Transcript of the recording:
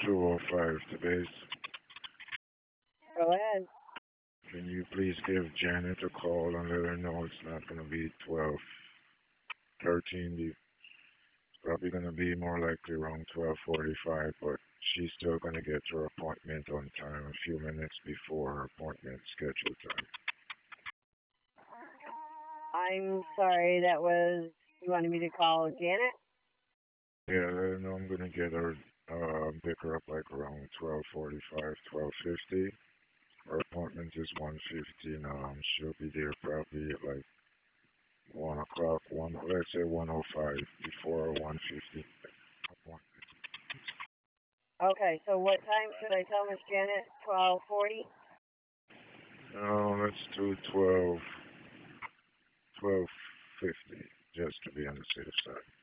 205 to base. Go ahead. Can you please give Janet a call and let her know it's not going to be 12:13? It's probably going to be more likely around 12:45, but she's still going to get to her appointment on time, a few minutes before her appointment scheduled time. I'm sorry, that was, you wanted me to call Janet? Yeah, let her know I'm going to get her, pick her up like around 12:45, 12:50. Her appointment is 1:15. She'll be there probably at like 1 o'clock, let's say 1:05 before 1:50 appointment. Okay, so what time should I tell Miss Janet? 12:40? No, let's do 12:50, just to be on the safe side.